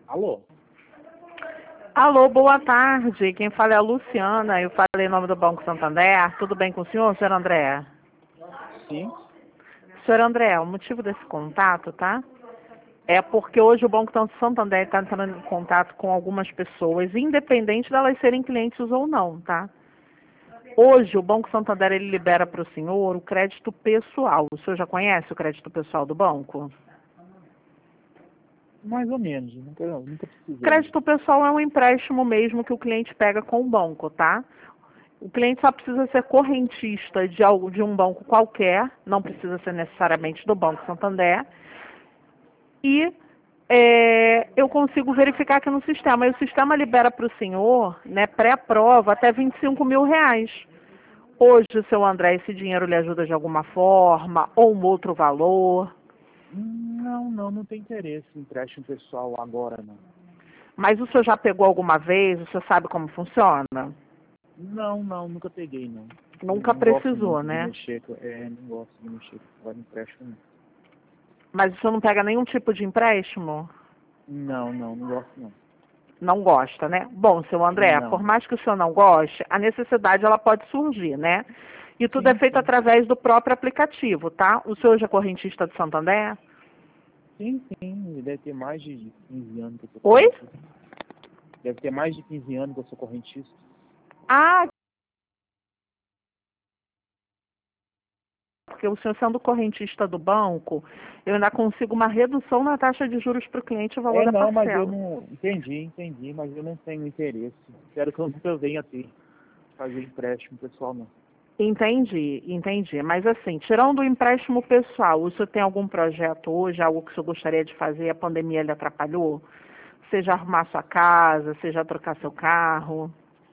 Alô? Alô, boa tarde. Quem fala é a Luciana. Eu falei em nome do Banco Santander. Tudo bem com o senhor André? Sim. Senhor André, o motivo desse contato, tá? É porque hoje o Banco Santander está entrando em contato com algumas pessoas, independente delas serem clientes ou não, tá? Hoje o Banco Santander ele libera para o senhor o crédito pessoal. O senhor já conhece o crédito pessoal do banco? Mais ou menos. Nunca precisei. Crédito pessoal é um empréstimo mesmo que o cliente pega com o banco, tá? O cliente só precisa ser correntista de um banco qualquer, não precisa ser necessariamente do Banco Santander. E eu consigo verificar aqui no sistema. E o sistema libera para o senhor, né, pré-prova, até R$ 25.000. Hoje, seu André, esse dinheiro lhe ajuda de alguma forma, ou um outro valor. Não tem interesse em empréstimo pessoal agora, não. Mas o senhor já pegou alguma vez? O senhor sabe como funciona? Não, nunca peguei, não. Nunca Não gosto precisou, muito de né? mexer, não gosto de mexer com empréstimo, não. Mas o senhor não pega nenhum tipo de empréstimo? Não gosto, não. Não gosta, né? Bom, seu André, por Não. mais que o senhor não goste, a necessidade ela pode surgir, né? E tudo é Sim, feito sim. através do próprio aplicativo, tá? O senhor já é correntista do Santander? Sim. Deve ter mais de 15 anos que eu sou Oi? correntista. Deve ter mais de 15 anos que eu sou correntista. Ah, porque o senhor sendo correntista do banco, eu ainda consigo uma redução na taxa de juros para o cliente e o valor da Não, mas eu parcela. não... Entendi, mas eu não tenho interesse. Espero que eu nunca venha a ter fazer empréstimo pessoal, não. Entendi. Mas assim, tirando o empréstimo pessoal, o senhor tem algum projeto hoje, algo que o senhor gostaria de fazer e a pandemia lhe atrapalhou? Seja arrumar sua casa, seja trocar seu carro?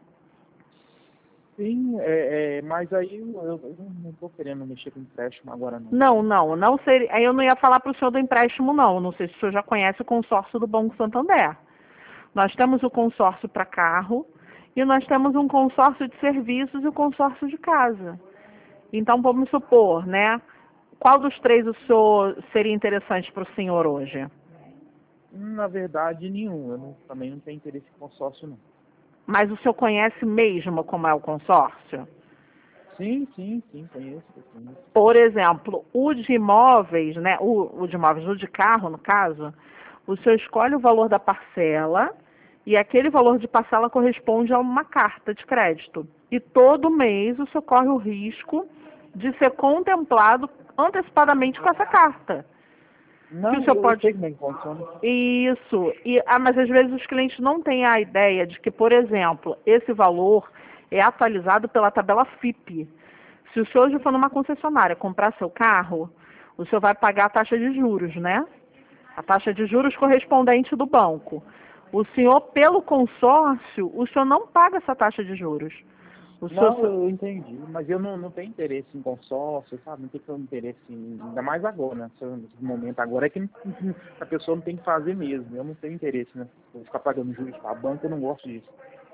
Sim, mas aí eu não estou querendo mexer com empréstimo agora, não. Não seria. Aí eu não ia falar para o senhor do empréstimo, não. Não sei se o senhor já conhece o consórcio do Banco Santander. Nós temos o consórcio para carro e nós temos um consórcio de serviços e o consórcio de casa. Então, vamos supor, né? Qual dos três o senhor seria interessante para o senhor hoje? Na verdade, nenhum. Também não tenho interesse em consórcio, não. Mas o senhor conhece mesmo como é o consórcio? Sim, conheço. Por exemplo, o de imóveis, né? O de imóveis, o de carro, no caso, o senhor escolhe o valor da parcela e aquele valor de parcela corresponde a uma carta de crédito. E todo mês o senhor corre o risco de ser contemplado antecipadamente com essa carta. Que o Não, senhor eu pode. sei como é que funciona. Isso. Mas às vezes os clientes não têm a ideia de que, por exemplo, esse valor é atualizado pela tabela FIPE. Se o senhor hoje for numa concessionária comprar seu carro, o senhor vai pagar a taxa de juros, né? A taxa de juros correspondente do banco. O senhor, pelo consórcio, o senhor não paga essa taxa de juros. O senhor. Não, eu entendi, mas eu não tenho interesse em consórcio, sabe? Não tenho interesse ainda mais agora, né? Nesse momento agora é que a pessoa não tem que fazer mesmo. Eu não tenho interesse, né? Vou ficar pagando juros para a banca, eu não gosto disso.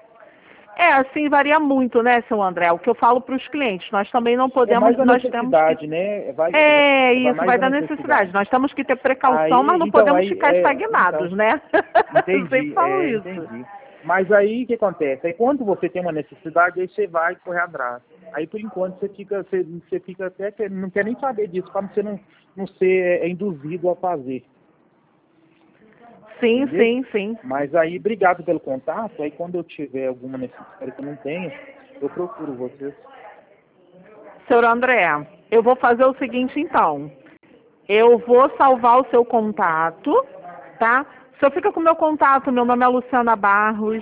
Assim varia muito, né, seu André? O que eu falo para os clientes, nós também não É podemos, mais a nós temos que. necessidade, né? Vai Isso, mais vai a da necessidade. necessidade. Nós temos que ter precaução, mas Aí, não então, podemos ficar estagnados, né? Eu sempre falo isso. entendi. Mas aí o que acontece? Aí quando você tem uma necessidade, aí você vai correr atrás. Aí por enquanto você fica até que não quer nem saber disso, para você não ser induzido a fazer. Entendeu? Sim. Mas aí, obrigado pelo contato. Aí quando eu tiver alguma necessidade que eu não tenho, eu procuro vocês. Senhor André, eu vou fazer o seguinte então. Eu vou salvar o seu contato, tá? O senhor fica com o meu contato, meu nome é Luciana Barros.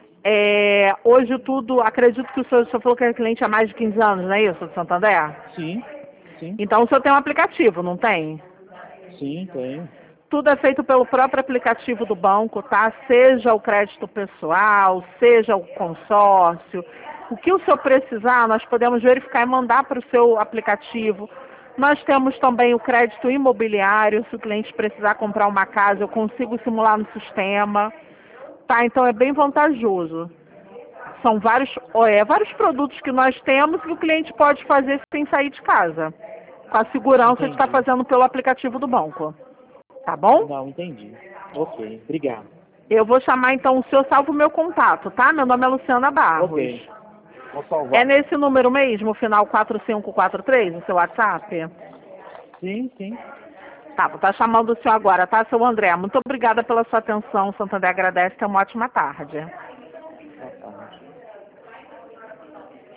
Hoje tudo, acredito que o senhor falou que é cliente há mais de 15 anos, não é isso, do Santander? Sim, sim, Então o senhor tem um aplicativo, não tem? sim, tenho. Tudo é feito pelo próprio aplicativo do banco, tá? Seja o crédito pessoal, seja o consórcio. O que o senhor precisar, nós podemos verificar e mandar para o seu aplicativo. Nós temos também o crédito imobiliário. Se o cliente precisar comprar uma casa, eu consigo simular no sistema. Tá? Então é bem vantajoso. São vários produtos que nós temos que o cliente pode fazer sem sair de casa, com a segurança de estar Entendi. fazendo pelo aplicativo do banco. Tá bom? Não, entendi. Ok, obrigado. Eu vou chamar então o senhor, salva o meu contato, tá? Meu nome é Luciana Barros. Ok. Vou salvar. É nesse número mesmo, final 4543, o seu WhatsApp? Sim, sim. Tá, vou estar chamando o senhor agora, tá, seu André? Muito obrigada pela sua atenção. O Santander agradece. Tenha uma ótima tarde.